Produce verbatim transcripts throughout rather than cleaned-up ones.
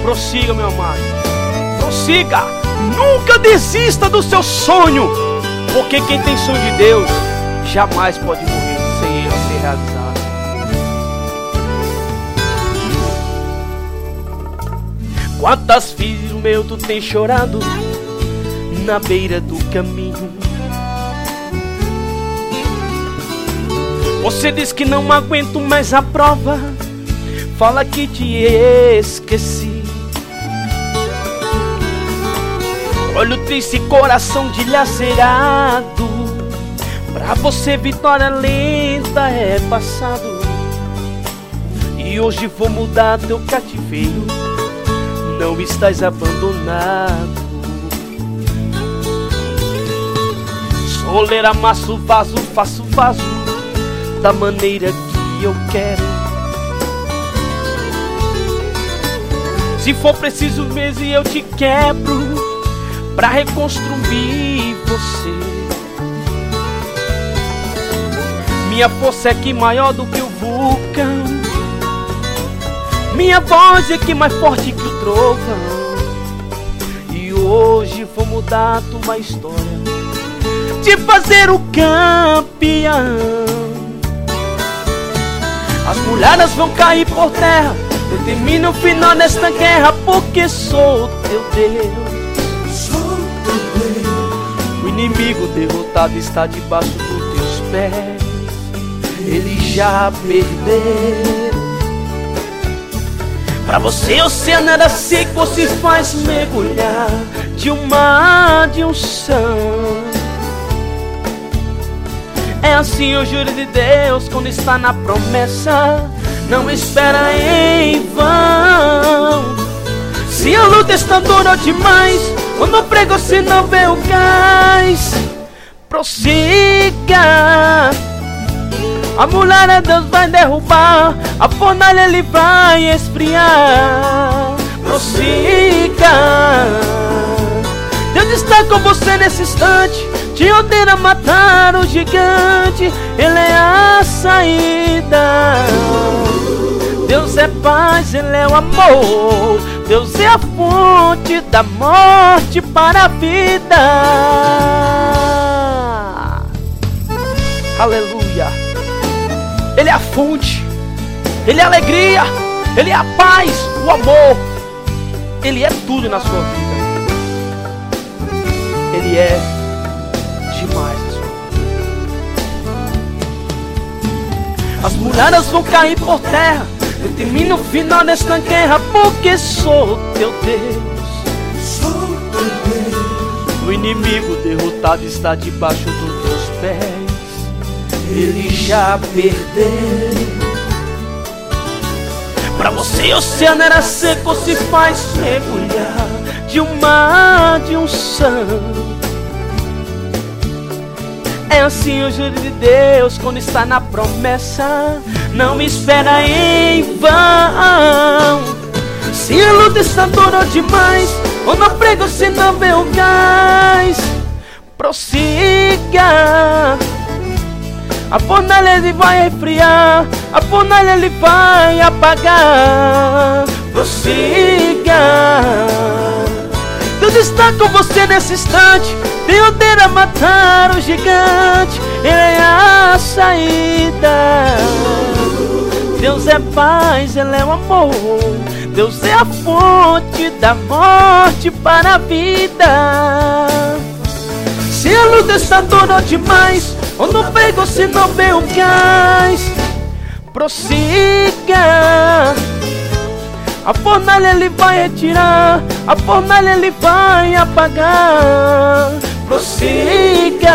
Prossiga, meu amado. Prossiga. Nunca desista do seu sonho, porque quem tem sonho de Deus jamais pode morrer sem ele ser realizado. Quantas filhos meu tu tem chorado na beira do caminho? Você diz que não aguento mais a prova, fala que te esqueci. Olha o triste coração dilacerado, pra você vitória lenta é passado. E hoje vou mudar teu cativeiro, não estás abandonado. Soleira, amasso, vaso, faço vaso da maneira que eu quero. Se for preciso mesmo eu te quebro pra reconstruir você. Minha força é que maior do que o vulcão, minha voz é que mais forte que o trovão. E hoje vou mudar tua história, te fazer o campeão. As mulheres vão cair por terra, determina o final desta guerra, porque sou teu Deus. Sou teu Deus. O inimigo derrotado está debaixo dos teus pés, ele já perdeu. Pra você o oceano era seco, se faz mergulhar de um mar de unção. É assim o juro de Deus quando está na promessa, não espera em vão. Se a luta está dura demais, quando prego você não vê o gás, prossiga. A mulher Deus vai derrubar, a fornalha ele vai esfriar. Prossiga. Deus está com você nesse instante, te ordena matar o gigante, ele é a saída. Deus é paz, ele é o amor, Deus é a fonte da morte para a vida. Aleluia. Ele é a fonte, ele é a alegria, ele é a paz, o amor. Ele é tudo na sua vida. Ele é demais na sua vida. As muralhas vão cair por terra, determina o final desta guerra, porque sou teu Deus. Sou teu Deus. O inimigo derrotado está debaixo dos teus pés, ele já perdeu. Pra você o oceano era seco, se faz mergulhar de um mar de unção. É assim o juro de Deus quando está na promessa, não espera em vão. Se a luta está dura demais, quando eu prego você não vê o gás, prossiga. A fornalha ele vai esfriar, a fornalha ele vai apagar. Prossiga. Deus está com você nesse instante, tem poder a matar o gigante, ele é a saída. Deus é paz, ele é o amor, Deus é a fonte da morte para a vida. Se a luta está dura demais, quando eu pego você não vê o gás, prossiga. A fornalha ele vai retirar, a fornalha ele vai apagar. Prossiga.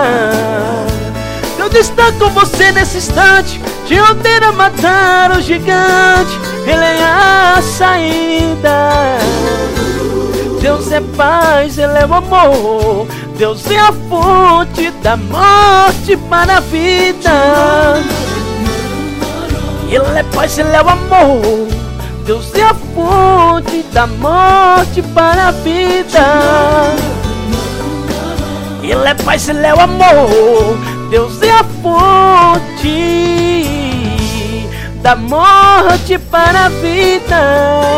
Deus está com você nesse instante, te ordena matar o gigante, ele é a saída. Deus é paz, ele é o amor, Deus é a fonte da morte para a vida. Ele é paz, ele é o amor, Deus é a fonte da morte para a vida. Ele é paz, ele é o amor, Deus é a fonte da morte para a vida.